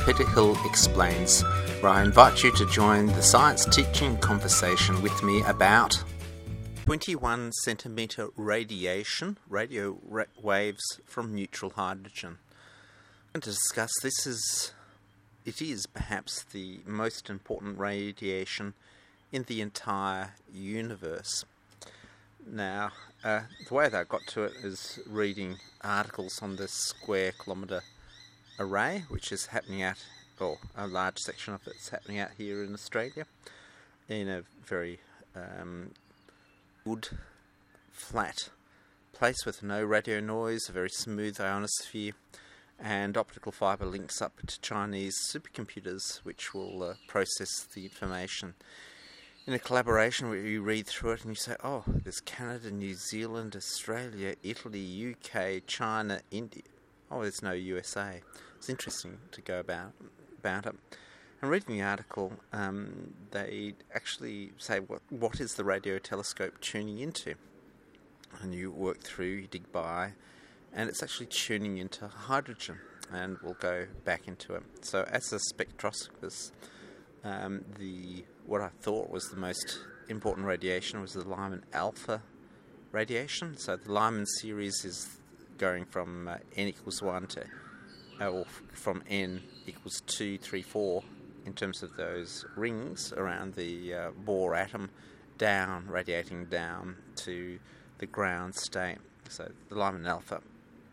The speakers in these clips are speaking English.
Peter Hill Explains, where I invite you to join the science teaching conversation with me about 21 centimetre radiation, radio waves from neutral hydrogen. And to discuss this, it is perhaps the most important radiation in the entire universe. Now, the way that I got to it is reading articles on the square kilometre array, which is happening at, or a large section of it's happening out here in Australia, in a very good, flat place with no radio noise, a very smooth ionosphere, and optical fibre links up to Chinese supercomputers, which will process the information in a collaboration where you read through it and you say, oh, there's Canada, New Zealand, Australia, Italy, UK, China, India. Oh, there's no USA. It's interesting to go about it. And reading the article, they actually say what is the radio telescope tuning into? And you work through, you dig by, and it's actually tuning into hydrogen. And we'll go back into it. So as a spectroscopist, what I thought was the most important radiation was the Lyman alpha radiation. So the Lyman series is going from n equals 1 to, or from n equals 2, 3, 4 in terms of those rings around the Bohr atom, down, radiating down to the ground state. So the Lyman alpha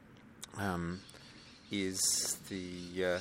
is the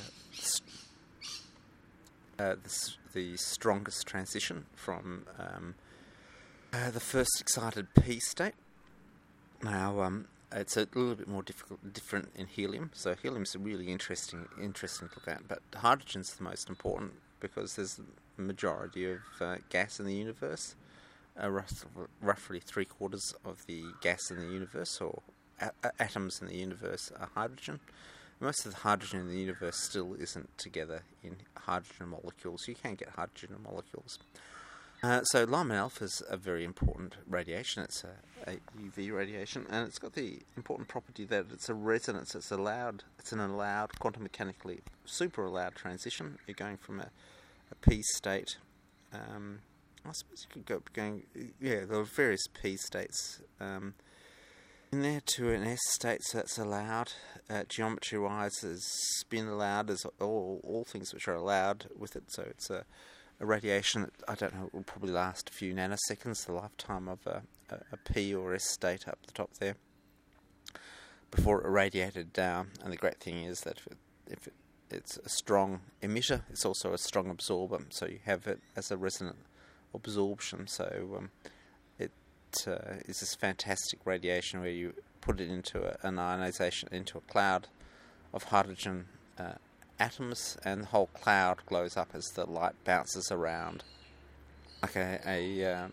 strongest transition from the first excited P state. Now, it's a little bit more different in helium. So helium's a really interesting to look at. But hydrogen's the most important because there's the majority of gas in the universe. Roughly 3/4 of the gas in the universe, or atoms in the universe, are hydrogen. Most of the hydrogen in the universe still isn't together in hydrogen molecules. You can get hydrogen in molecules. So Lyman alpha is a very important radiation. It's a UV radiation, and it's got the important property that it's a resonance. It's an allowed quantum mechanically super allowed transition. You're going from a P state. I suppose you could go going. Yeah, there are various P states. In there to an S state, so that's allowed. Geometry-wise, there's spin allowed. There's all things which are allowed with it. So it's a radiation that, I don't know, will probably last a few nanoseconds, the lifetime of a P or S state up the top there, before it irradiated down. And the great thing is that if it's a strong emitter, it's also a strong absorber. So you have it as a resonant absorption. So is this fantastic radiation where you put it into an ionization, into a cloud of hydrogen atoms, and the whole cloud glows up as the light bounces around, like a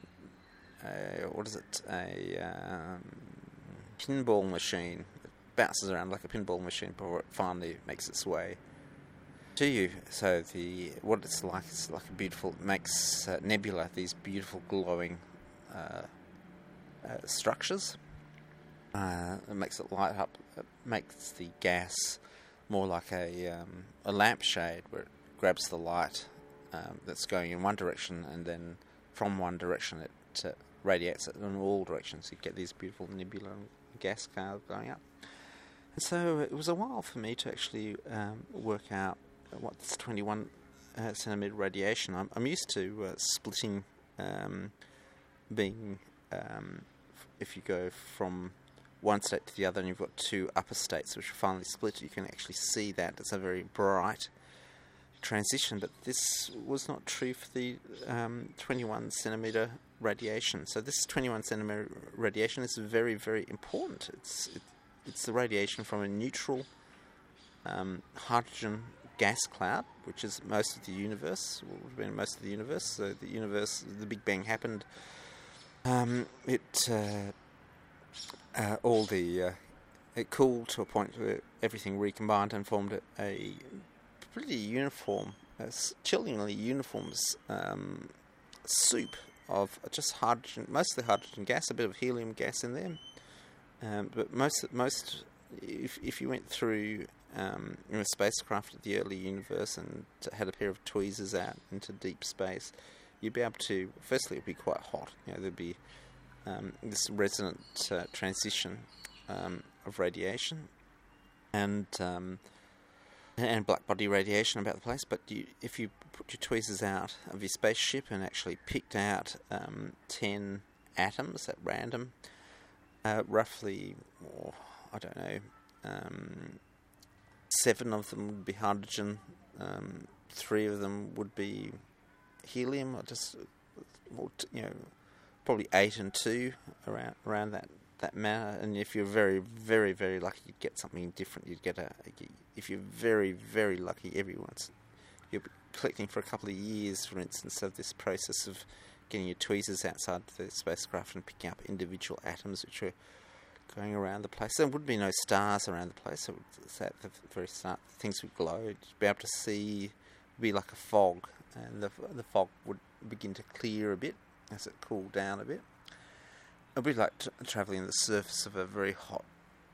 pinball machine. It bounces around like a pinball machine before it finally makes its way to you. So what it's like a beautiful, it makes nebula, these beautiful glowing structures. It makes it light up. It makes the gas more like a lampshade, where it grabs the light that's going in one direction, and then from one direction it radiates it in all directions. You get these beautiful nebula gas clouds going up. And so it was a while for me to actually work out what's 21 centimetre radiation. I'm used to splitting, being if you go from one state to the other and you've got two upper states which are finally split, you can actually see that it's a very bright transition. But this was not true for the 21 centimetre radiation. So this 21 centimetre radiation is very, very important. It's the radiation from a neutral hydrogen gas cloud, which is most of the universe. So the universe, the Big Bang happened. It cooled to a point where everything recombined and formed a pretty uniform, chillingly uniform soup of just hydrogen, mostly hydrogen gas, a bit of helium gas in there. But most, if you went through in a spacecraft at the early universe and had a pair of tweezers out into deep space, you'd be able to, firstly, it would be quite hot. There'd be this resonant transition of radiation and black body radiation about the place. But if you put your tweezers out of your spaceship and actually picked out 10 atoms at random, roughly, I don't know, 7 of them would be hydrogen, 3 of them would be helium, or just, probably 8 and 2 around that manner. And if you're very, very, very lucky, you'd get something different. If you're very, very lucky, you'll be collecting for a couple of years, for instance, of this process of getting your tweezers outside the spacecraft and picking up individual atoms which are going around the place. There would be no stars around the place, so at the very start things would glow. You'd be able to see, it'd be like a fog, and the fog would begin to clear a bit as it cooled down a bit. It would be like travelling on the surface of a very hot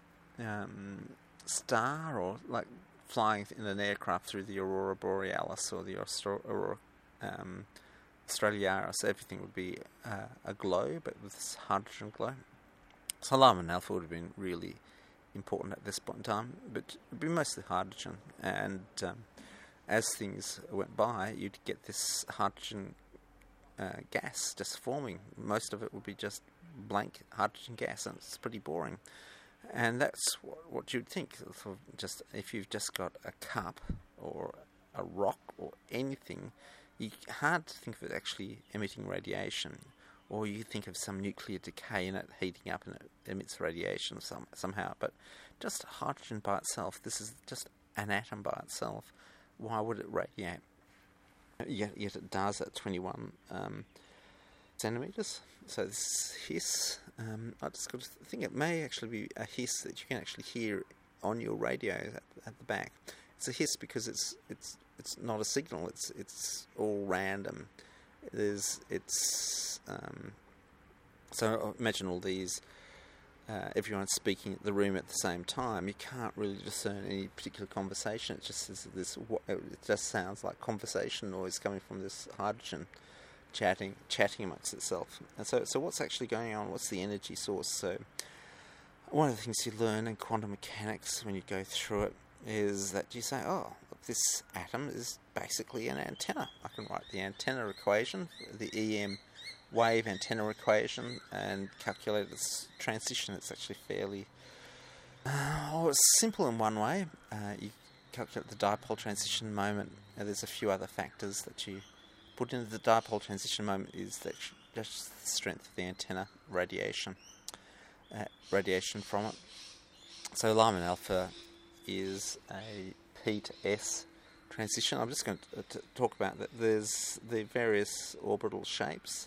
star, or like flying in an aircraft through the Aurora Borealis or the Aurora Australiaris. Everything would be a glow, but with this hydrogen glow. So Lama and Alpha would have been really important at this point in time, but it would be mostly hydrogen. And as things went by, you'd get this hydrogen gas just forming. Most of it would be just blank hydrogen gas, and it's pretty boring. And that's what you'd think. Just if you've just got a cup or a rock or anything, it's hard to think of it actually emitting radiation. Or you think of some nuclear decay in it heating up and it emits radiation somehow. But just hydrogen by itself, this is just an atom by itself. Why would it radiate? Yet it does at 21 centimetres. So this hiss, I just got to think it may actually be a hiss that you can actually hear on your radio at the back. It's a hiss because it's not a signal. It's all random. So imagine all these. Everyone's speaking at the room at the same time. You can't really discern any particular conversation. It just is this. It just sounds like conversation noise coming from this hydrogen chatting amongst itself. And so what's actually going on? What's the energy source? So one of the things you learn in quantum mechanics when you go through it is that you say, oh, look, this atom is basically an antenna. I can write the antenna equation, the EM wave antenna equation, and calculate its transition. It's actually fairly it's simple in one way. You calculate the dipole transition moment. There's a few other factors that you put into the dipole transition moment is that just the strength of the antenna radiation from it. So Lyman alpha is a P to S transition. I'm just going to talk about that. There's the various orbital shapes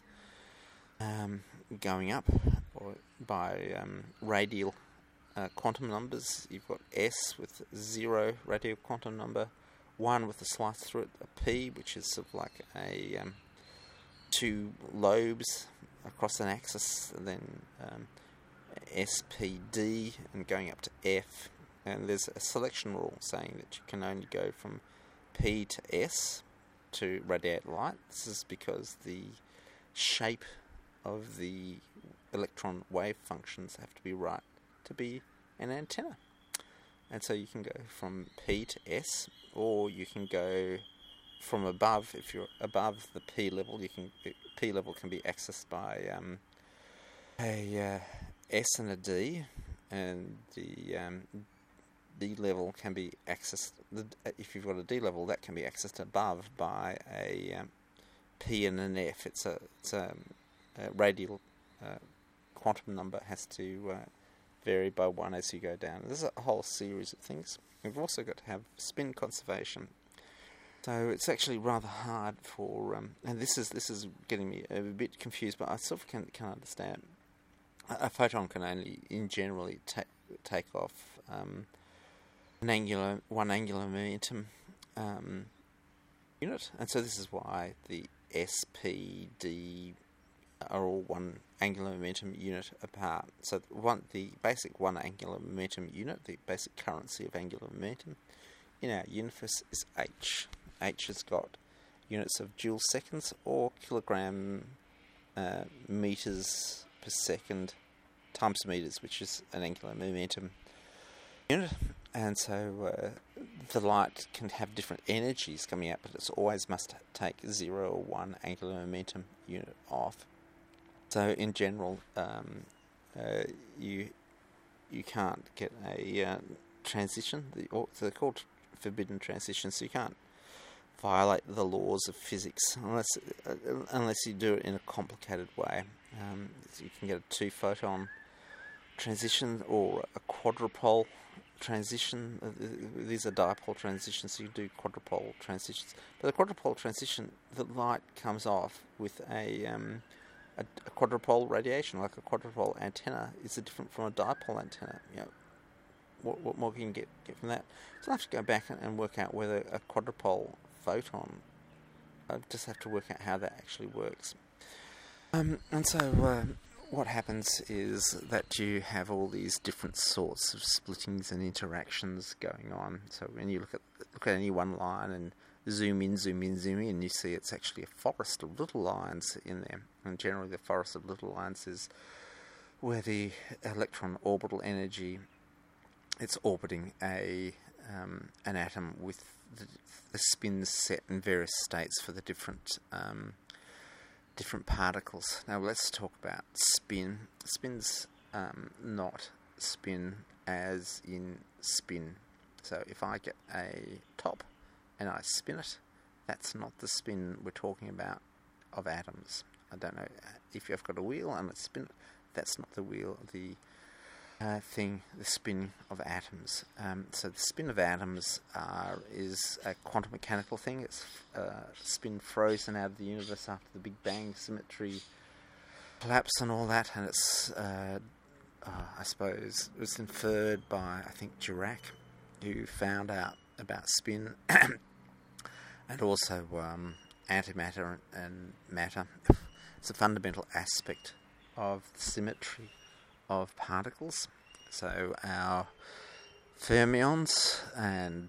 going up or by radial quantum numbers. You've got S with 0 radial quantum number, 1 with a slice through it, a P, which is sort of like a 2 lobes across an axis, and then SPD, and going up to F. And there's a selection rule saying that you can only go from P to S to radiate light. This is because the shape of the electron wave functions have to be right to be an antenna. And so you can go from P to S, or you can go from above. If you're above the P level, P level can be accessed by a S and a D, and the D level can be accessed. If you've got a D level, that can be accessed above by a P and an F. It's a radial quantum number has to vary by 1 as you go down. There's a whole series of things. We've also got to have spin conservation. So it's actually rather hard for, and this is getting me a bit confused, but I sort of can understand. A photon can only, in generally, take off one angular momentum unit, and so this is why the SPD are all one angular momentum unit apart. So the basic one angular momentum unit, the basic currency of angular momentum in our universe is H. H has got units of joule seconds or kilogram meters per second times meters, which is an angular momentum unit. And so the light can have different energies coming out, but it always must take 0 or 1 angular momentum unit off. So in general, you can't get a transition. They're called forbidden transitions. So you can't violate the laws of physics unless you do it in a complicated way. So you can get a 2-photon transition or a quadrupole transition. These are dipole transitions, so you do quadrupole transitions. But the quadrupole transition, the light comes off with a quadrupole radiation, like a quadrupole antenna is different from a dipole antenna. What more can you get from that? So I have to go back and work out whether a quadrupole photon. I just have to work out how that actually works. And so what happens is that you have all these different sorts of splittings and interactions going on. So when you look at any one line and zoom in, you see it's actually a forest of little lines in there. And generally the forest of little lines is where the electron orbital energy, it's orbiting an atom with the spins set in various states for the different particles. Now let's talk about spin. Spin's not spin as in spin. So if I get a top and I spin it, that's not the spin we're talking about of atoms. I don't know if you've got a wheel and I spin it, that's not the wheel, the spin of atoms. So the spin of atoms is a quantum mechanical thing. It's spin frozen out of the universe after the Big Bang, symmetry collapse and all that, and it's I suppose it was inferred by, I think, Dirac, who found out about spin and also antimatter and matter. It's a fundamental aspect of symmetry of particles. So our fermions and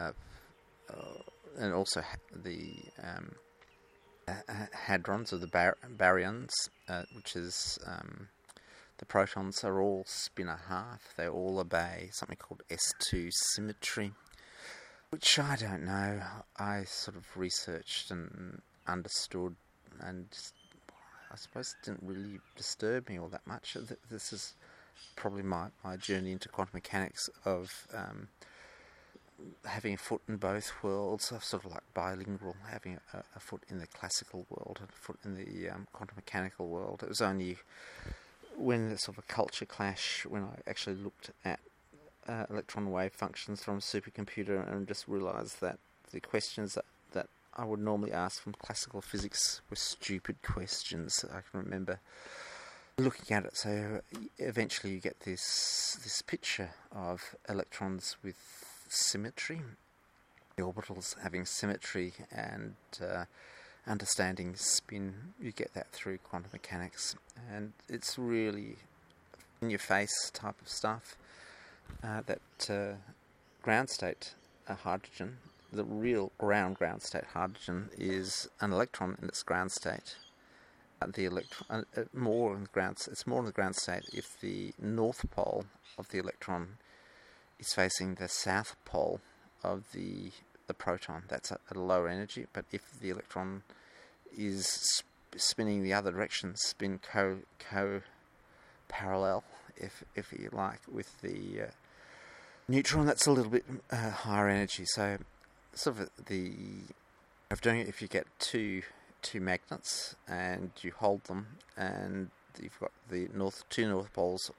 also the hadrons or the baryons, which is the protons, are all spin a half. They all obey something called S2 symmetry, which I don't know. I sort of researched and understood, and I suppose it didn't really disturb me all that much. This is probably my journey into quantum mechanics of having a foot in both worlds, sort of like bilingual, having a foot in the classical world and a foot in the quantum mechanical world. It was only when there's sort of a culture clash, when I actually looked at electron wave functions from a supercomputer and just realised that the questions that I would normally ask from classical physics were stupid questions. I can remember looking at it. So eventually you get this picture of electrons with symmetry, the orbitals having symmetry, and understanding spin. You get that through quantum mechanics, and it's really in your face type of stuff. That ground state hydrogen, the real ground state hydrogen, is an electron in its ground state. The electron it's more in the ground state if the north pole of the electron is facing the south pole of the proton. That's at a lower energy. But if the electron is spinning the other direction, spin co-parallel, if you like, with the neutron, that's a little bit higher energy. So sort of the of doing it, if you get two magnets and you hold them, and you've got the two north poles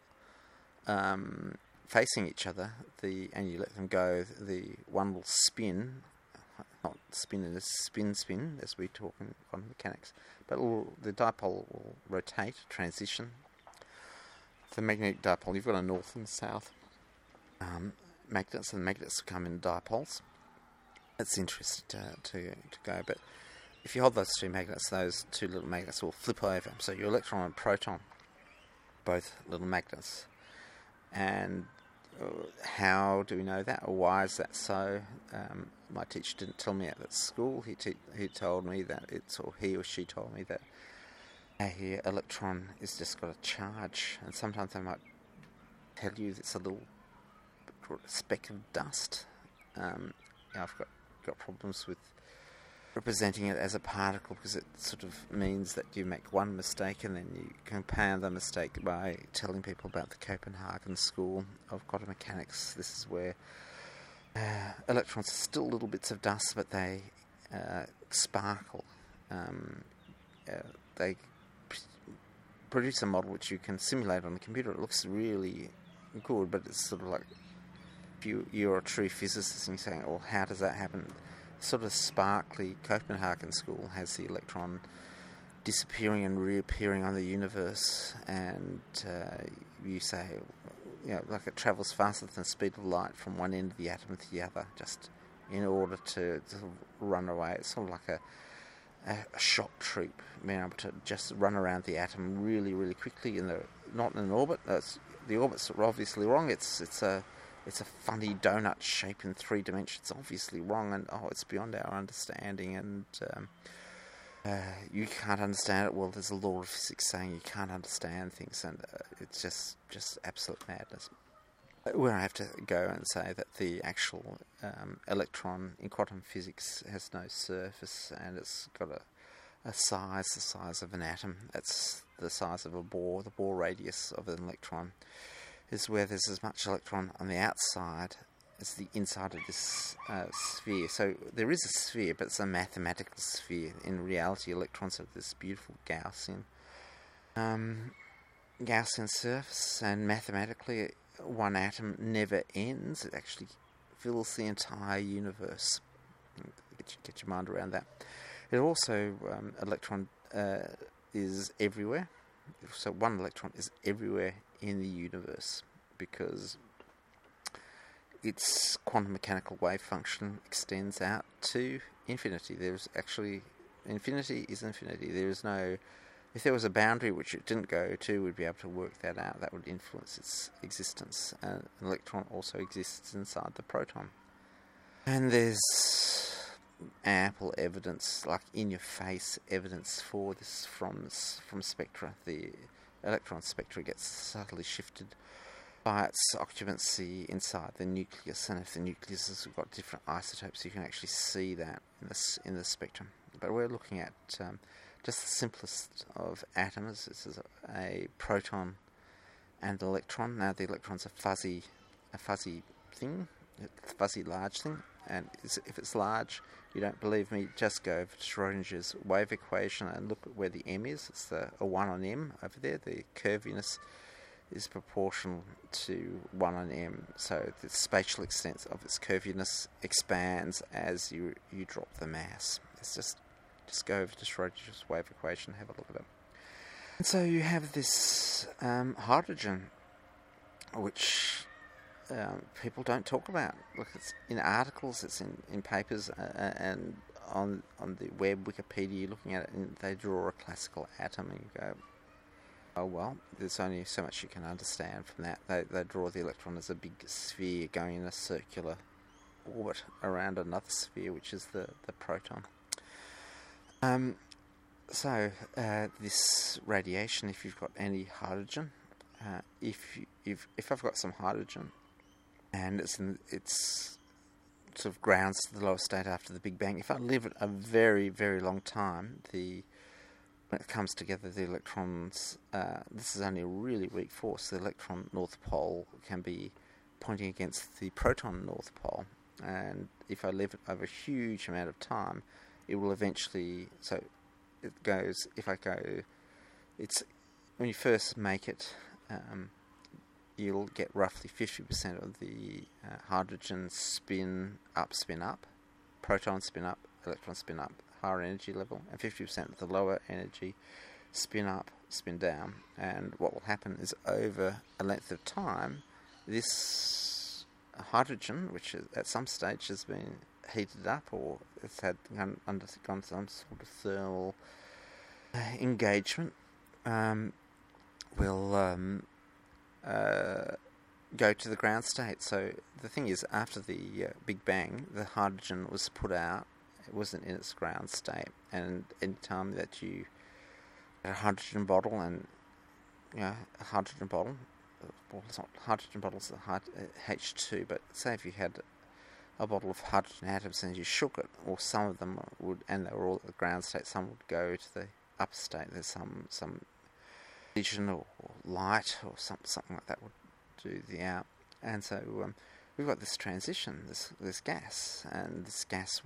facing each other, and you let them go, the one will spin, not spin in a spin as we talk in quantum mechanics, but the dipole will rotate, transition. The magnetic dipole, you've got a north and south magnets, and the magnets come in dipoles. That's interesting to go, but if you hold those those two little magnets will flip over. So your electron and proton, both little magnets. And how do we know that, or why is that so? My teacher didn't tell me at school. He told me that he or she told me that a electron is just got a charge, and sometimes they might tell you it's a little speck of dust. I've got problems with representing it as a particle because it sort of means that you make one mistake and then you compound the mistake by telling people about the Copenhagen School of Quantum Mechanics. This is where electrons are still little bits of dust, but they sparkle. They produce a model which you can simulate on the computer. It looks really good, but it's sort of like if you're a true physicist and you're saying, well, how does that happen? Sort of sparkly Copenhagen School has the electron disappearing and reappearing on the universe, and you say, like it travels faster than the speed of light from one end of the atom to the other, just in order to run away. It's sort of like a shock troop, being able to just run around the atom really, really quickly, not in an orbit. The orbits are obviously wrong. It's a funny donut shape in 3 dimensions. It's obviously wrong, and it's beyond our understanding, and you can't understand it. Well, there's a law of physics saying you can't understand things, and it's just absolute madness. Where I have to go and say that the actual electron in quantum physics has no surface, and it's got a size the size of an atom. That's the size of a Bohr. The Bohr radius of an electron is where there's as much electron on the outside as the inside of this sphere. So there is a sphere, but it's a mathematical sphere. In reality, electrons have this beautiful Gaussian surface, and mathematically one atom never ends. It actually fills the entire universe. Get your mind around that. It also, electron is everywhere. So one electron is everywhere in the universe because its quantum mechanical wave function extends out to infinity. Infinity is infinity. There is no... If there was a boundary which it didn't go to, we'd be able to work that out. That would influence its existence. An electron also exists inside the proton. And there's ample evidence, like in-your-face evidence for this from spectra. The electron spectra gets subtly shifted by its occupancy inside the nucleus, and if the nucleus has got different isotopes, you can actually see that in the spectrum. But we're looking at just the simplest of atoms. This is a proton and electron. Now the electron's a fuzzy thing, a fuzzy large thing, and if it's large, you don't believe me, just go over to Schrodinger's wave equation and look at where the m is. It's a 1 on m over there. The curviness is proportional to 1 on m, so the spatial extent of its curviness expands as you drop the mass. It's just go over to Schrodinger's wave equation, have a look at it. And so you have this hydrogen, which people don't talk about. Look, it's in articles, it's in papers, and on the web, Wikipedia, you're looking at it, and they draw a classical atom, and you go, oh well, there's only so much you can understand from that. They draw the electron as a big sphere going in a circular orbit around another sphere, which is the proton. So this radiation, if you've got any hydrogen, if I've got some hydrogen, and it's sort of grounds to the lowest state after the Big Bang, if I live it a very, very long time, when it comes together, the electrons, this is only a really weak force. The electron north pole can be pointing against the proton north pole, and if I live it over a huge amount of time, it will eventually, so it goes, it's, when you first make it, you'll get roughly 50% of the hydrogen spin up, proton spin up, electron spin up, higher energy level, and 50% of the lower energy spin up, spin down. And what will happen is over a length of time, this hydrogen, which at some stage heated up or it's undergone some sort of thermal engagement, will go to the ground state. So the thing is, after the Big Bang, the hydrogen was put out. It wasn't in its ground state, and any time that you get a hydrogen bottle and a hydrogen bottle, well, it's not hydrogen bottles, H2, but say if you had a bottle of hydrogen atoms and you shook it, or some of them would, and they were all at the ground state, some would go to the upper state. There's some vision or light or something like that would do the out, and so we've got this transition, this gas, and this gas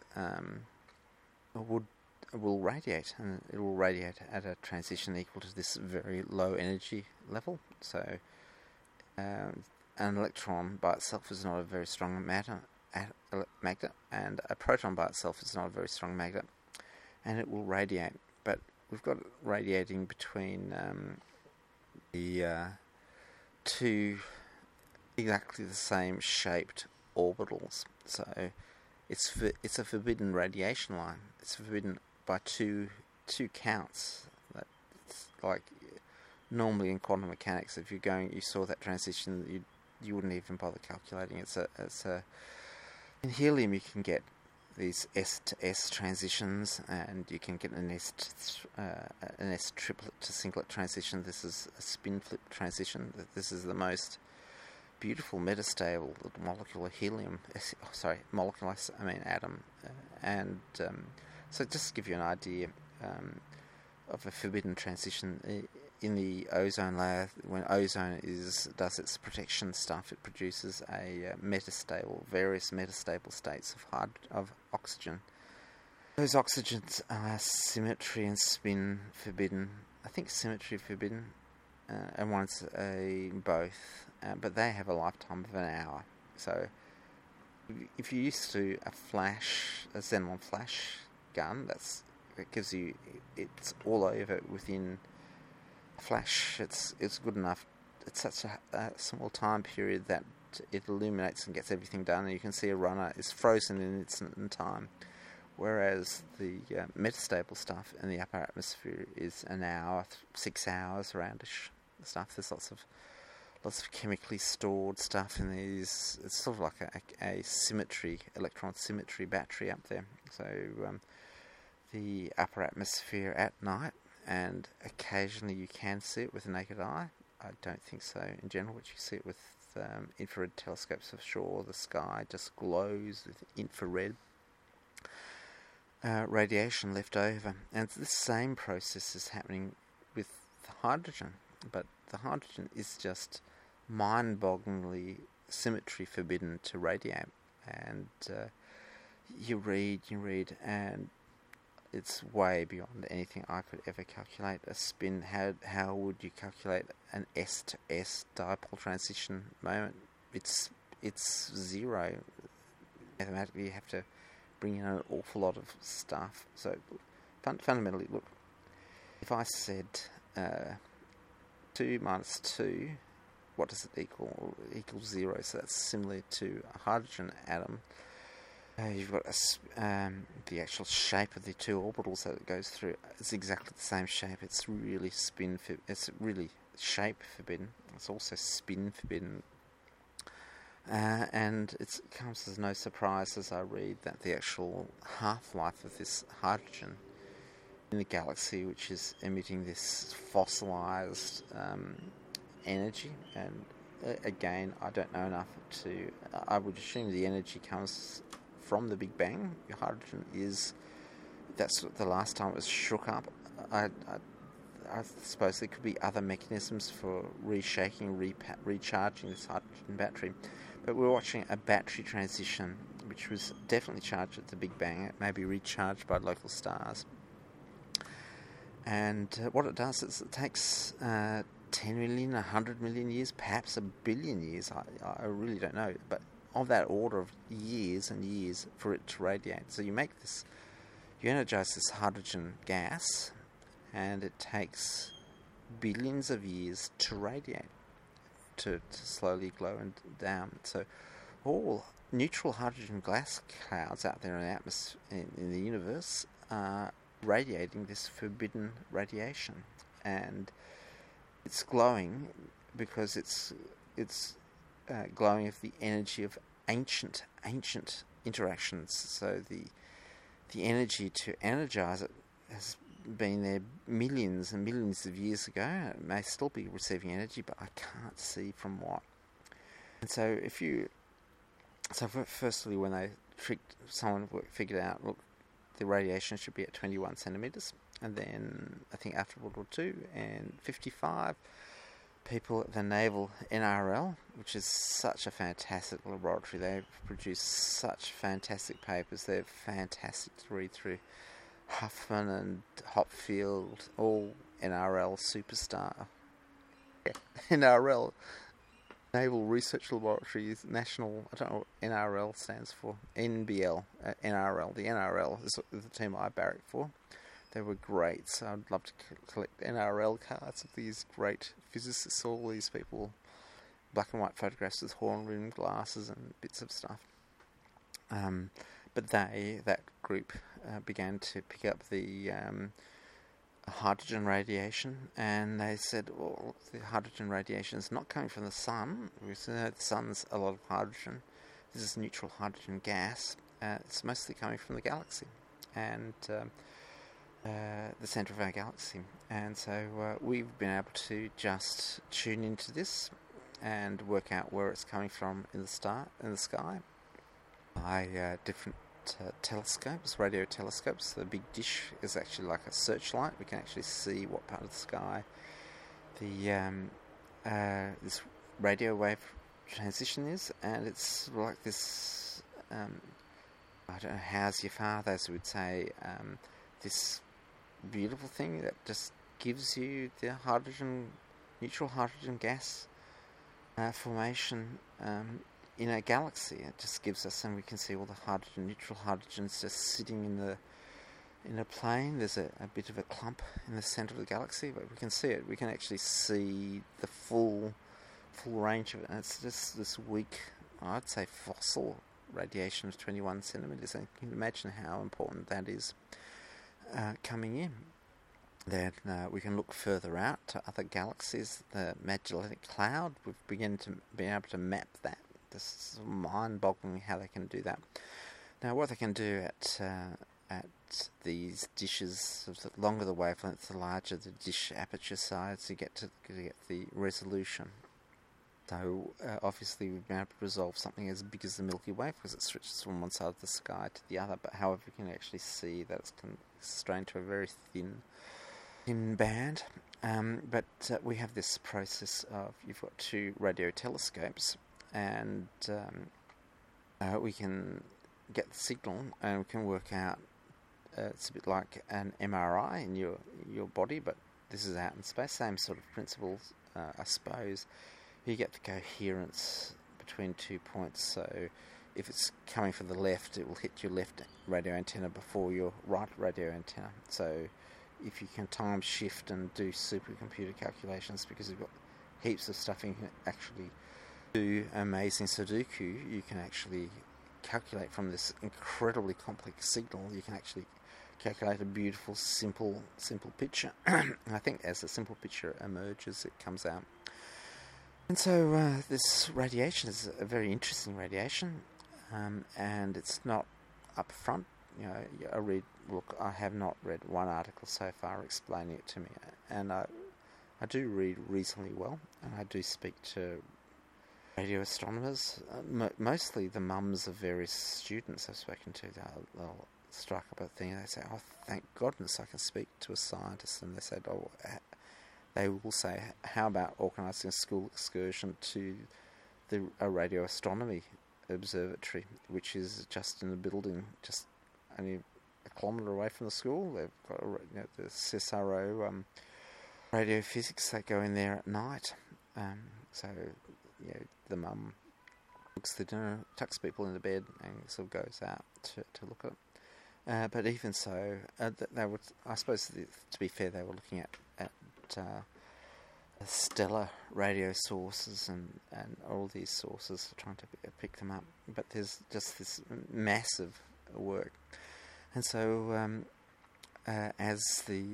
will radiate, and it will radiate at a transition equal to this very low energy level. So an electron by itself is not a very strong magnet, and a proton by itself is not a very strong magnet, and it will radiate. But we've got it radiating between the two exactly the same shaped orbitals. So it's a forbidden radiation line. It's forbidden by two counts. That's like normally in quantum mechanics, if you saw that transition, you wouldn't even bother calculating. In helium you can get these S to S transitions, and you can get an S triplet to singlet transition. This is a spin flip transition. This is the most beautiful metastable molecular atom, and so just to give you an idea of a forbidden transition in the ozone layer. When ozone does its protection stuff, it produces various metastable states of oxygen. Those oxygens are symmetry and spin forbidden. I think symmetry forbidden, and one's both, but they have a lifetime of an hour. So if you're used to a xenon flash gun, it's all over within a flash. It's good enough. It's such a small time period that it illuminates and gets everything done, and you can see a runner is frozen in an instant in time. Whereas the metastable stuff in the upper atmosphere is an hour, 6 hours roundish stuff. There's lots of chemically stored stuff in these. It's sort of like a electron symmetry battery up there. So the upper atmosphere at night, and occasionally you can see it with the naked eye. I don't think so in general, but you see it with infrared telescopes offshore. The sky just glows with infrared radiation left over, and the same process is happening with the hydrogen, but the hydrogen is just mind-bogglingly symmetry forbidden to radiate. And you read, and it's way beyond anything I could ever calculate. A spin, how would you calculate an S to S dipole transition moment? It's zero. Mathematically, you have to bring in an awful lot of stuff. So fundamentally, look, if I said 2 minus 2, what does it equal? It equals 0. So that's similar to a hydrogen atom. You've got the actual shape of the two orbitals that it goes through. It's exactly the same shape. It's really it's really shape forbidden. It's also spin forbidden. And it comes as no surprise as I read that the actual half-life of this hydrogen in the galaxy, which is emitting this fossilized energy, and again, I don't know enough to. I would assume the energy comes from the Big Bang. Hydrogen that's the last time it was shook up. I suppose there could be other mechanisms for reshaking, recharging this hydrogen battery. But we're watching a battery transition, which was definitely charged at the Big Bang. It may be recharged by local stars. And what it does is it takes 10 million, 100 million years, perhaps a billion years, I really don't know, but of that order of years and years for it to radiate. So you energize this hydrogen gas, and it takes billions of years to radiate, to slowly glow and down. So all neutral hydrogen gas clouds out there in the atmosphere, in the universe, are radiating this forbidden radiation, and it's glowing because it's glowing of the energy of ancient interactions. So the energy to energize it has been there millions and millions of years ago. It may still be receiving energy, but I can't see from what. And so firstly, when someone figured out, look, the radiation should be at 21 centimetres, and then I think after World War II and 55, people at the Naval NRL, which is such a fantastic laboratory, they've produced such fantastic papers, they're fantastic to read through. Huffman and Hopfield, all NRL superstar. Yeah. NRL, Naval Research Laboratories, National, I don't know what NRL stands for, NBL, NRL. The NRL is the team I barracked for. They were great, so I'd love to collect NRL cards of these great physicists, all these people, black and white photographs with horn-rimmed glasses and bits of stuff. But that group began to pick up the hydrogen radiation, and they said, well, the hydrogen radiation is not coming from the sun. We know the sun's a lot of hydrogen. This is neutral hydrogen gas. It's mostly coming from the galaxy and the centre of our galaxy. And so we've been able to just tune into this and work out where it's coming from in the sky by different telescopes, radio telescopes. The big dish is actually like a searchlight. We can actually see what part of the sky this radio wave transition is, and it's like this. I don't know, how's your father, as we would say, this beautiful thing that just gives you the neutral hydrogen gas formation in a galaxy. It just gives us, and we can see all the neutral hydrogens just sitting in a plane. There's a bit of a clump in the centre of the galaxy, but we can see it. We can actually see the full range of it, and it's just this weak, I'd say fossil radiation of 21 centimetres, and you can imagine how important that is coming in. Then we can look further out to other galaxies. The Magellanic Cloud, we've been able to map that. This is mind-boggling how they can do that. Now, what they can do at these dishes, the longer the wavelength, the larger the dish aperture size, to get the resolution. So obviously we've been able to resolve something as big as the Milky Way because it stretches from one side of the sky to the other. But however, we can actually see that it's constrained to a very thin band. But we have this process of, you've got two radio telescopes, and we can get the signal, and we can work out. It's a bit like an MRI in your body, but this is out in space. Same sort of principles, I suppose. You get the coherence between 2 points. So if it's coming from the left, it will hit your left radio antenna before your right radio antenna. So if you can time shift and do supercomputer calculations, because you've got heaps of stuff you can actually do amazing Sudoku, you can actually calculate from this incredibly complex signal. You can actually calculate a beautiful, simple picture. And I think as the simple picture emerges, it comes out. And so this radiation is a very interesting radiation, and it's not up front. You know, I have not read one article so far explaining it to me, and I do read reasonably well, and I do speak to radio astronomers, mostly the mums of various students I've spoken to. They'll strike up a thing, and they say, "Oh, thank goodness I can speak to a scientist," and they said, "Oh." They will say, how about organising a school excursion to a radio astronomy observatory, which is just in the building, just only a kilometre away from the school. They've got the CSIRO radio physics. They go in there at night. So the mum cooks the dinner, tucks people into bed, and sort of goes out to look at it. But even so, they would, I suppose, to be fair, they were looking at stellar radio sources and all these sources are trying to pick them up. But there's just this massive work. And so as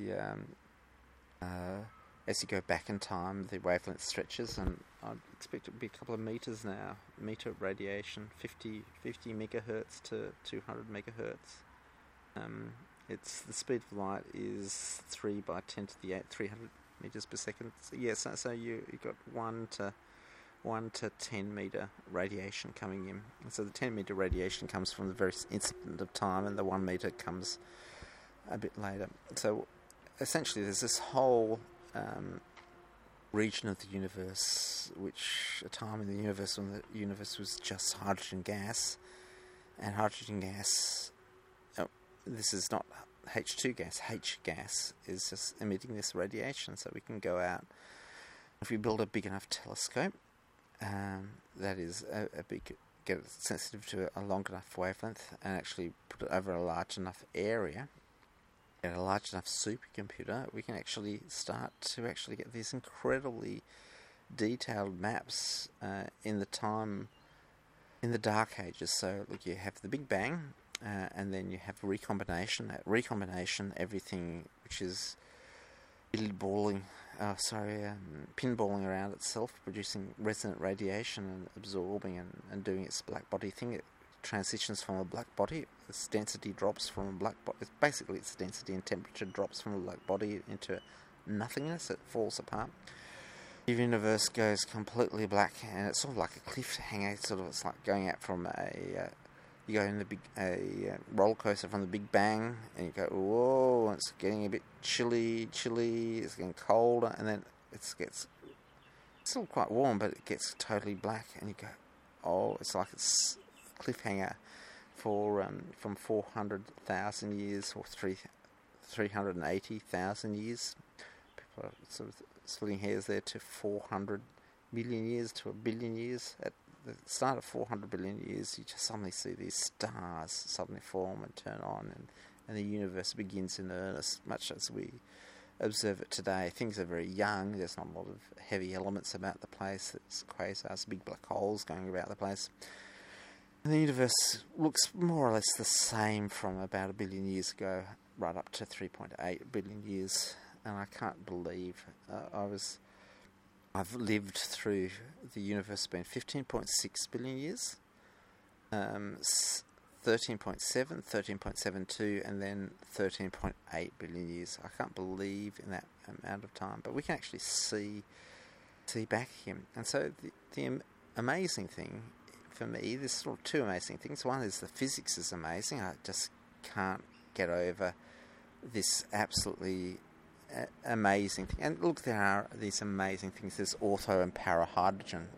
you go back in time, the wavelength stretches, and I'd expect it to be a couple of meters now, meter radiation, 50 megahertz to 200 megahertz. It's the speed of light is 3 by 10 to the 8, 300 meters per second. So you got 1 to 10 meter radiation coming in. And so the 10 meter radiation comes from the very instant of time, and the 1 meter comes a bit later. So essentially, there's this whole region of the universe, which a time in the universe when the universe was just hydrogen gas, and hydrogen gas, this is not H2 gas, H gas is just emitting this radiation. So we can go out, if we build a big enough telescope, that is get it sensitive to a long enough wavelength, and actually put it over a large enough area, get a large enough supercomputer, we can actually start to actually get these incredibly detailed maps in the Dark Ages. So look, you have the Big Bang, and then you have recombination. At recombination, everything which is pinballing around itself, producing resonant radiation and absorbing and doing its black body thing. It transitions from a black body. Its density drops from a black body. Basically, its density and temperature drops from a black body into nothingness. It falls apart. The universe goes completely black, and it's sort of like a cliffhanger. It's like going out from you go in a roller coaster from the Big Bang, and you go, whoa, it's getting a bit chilly, it's getting colder, and then it gets still quite warm, but it gets totally black, and you go, oh, it's like it's a cliffhanger for from 400,000 years or 380,000 years. People are sort of splitting hairs there to 400 million years to a billion years. At the start of 400 billion years, you just suddenly see these stars suddenly form and turn on, and the universe begins in earnest, much as we observe it today. Things are very young. There's not a lot of heavy elements about the place. It's quasars, big black holes going about the place. And the universe looks more or less the same from about 1 billion years ago right up to 3.8 billion years. And I can't believe I've lived through the universe been 15.6 billion years, 13.7, 13.72, and then 13.8 billion years. I can't believe in that amount of time, but we can actually see back here. And so the amazing thing for me, there's sort of two amazing things. One is the physics is amazing. I just can't get over this absolutely amazing thing. And look, there are these amazing things. There's ortho and para hydrogen,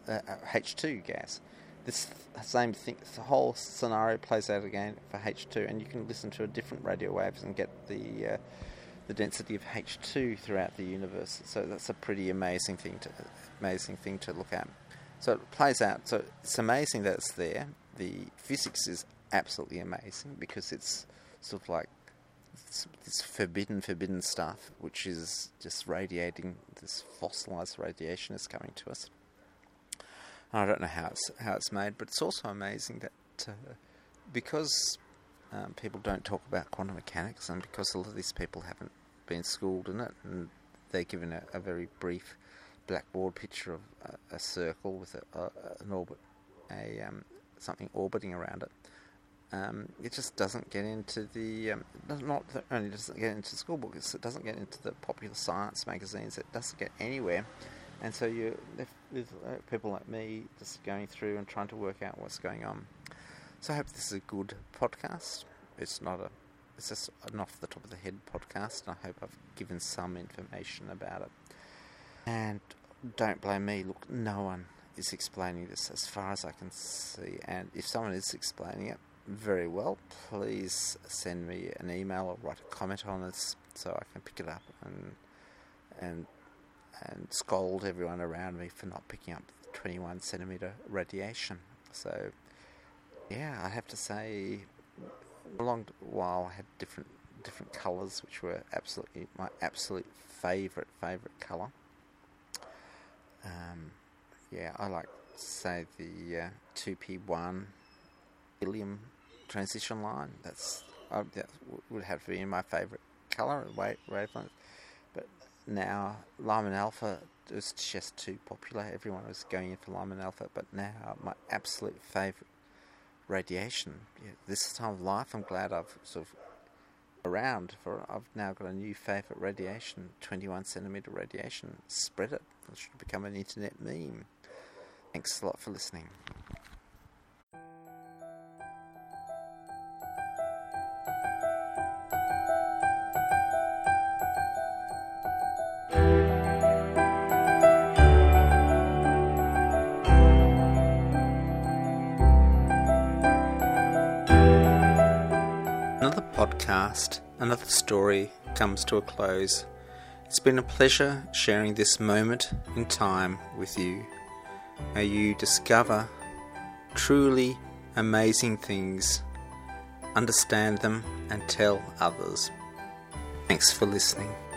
H2 gas. This same thing, the whole scenario plays out again for H2, and you can listen to a different radio waves and get the density of H2 throughout the universe. So that's a pretty amazing thing to look at. So it plays out. So it's amazing that it's there. The physics is absolutely amazing because it's sort of like this forbidden stuff, which is just radiating. This fossilized radiation is coming to us. I don't know how it's made, but it's also amazing that because people don't talk about quantum mechanics, and because a lot of these people haven't been schooled in it, and they're given a very brief blackboard picture of a circle with an orbit, something orbiting around it. It just doesn't get into the not only doesn't get into school books, it doesn't get into the popular science magazines. It doesn't get anywhere, and so there's people like me just going through and trying to work out what's going on. So I hope this is a good podcast. It's just an off the top of the head podcast, and I hope I've given some information about it. And don't blame me. Look, no one is explaining this as far as I can see, and if someone is explaining it very well, please send me an email or write a comment on this so I can pick it up and scold everyone around me for not picking up 21 centimeter radiation. So yeah, I have to say, a long while I had different colours, which were absolutely my absolute favourite colour. I like to say the 2P1 helium transition line. That would have to be my favourite colour, wavelength. But now Lyman Alpha was just too popular. Everyone was going in for Lyman Alpha, but now my absolute favourite radiation. This time of life, I'm glad I've sort of I've now got a new favourite radiation, 21 centimetre radiation. Spread it. It should become an internet meme. Thanks a lot for listening. Another podcast, another story comes to a close. It's been a pleasure sharing this moment in time with you. May you discover truly amazing things, understand them, and tell others. Thanks for listening.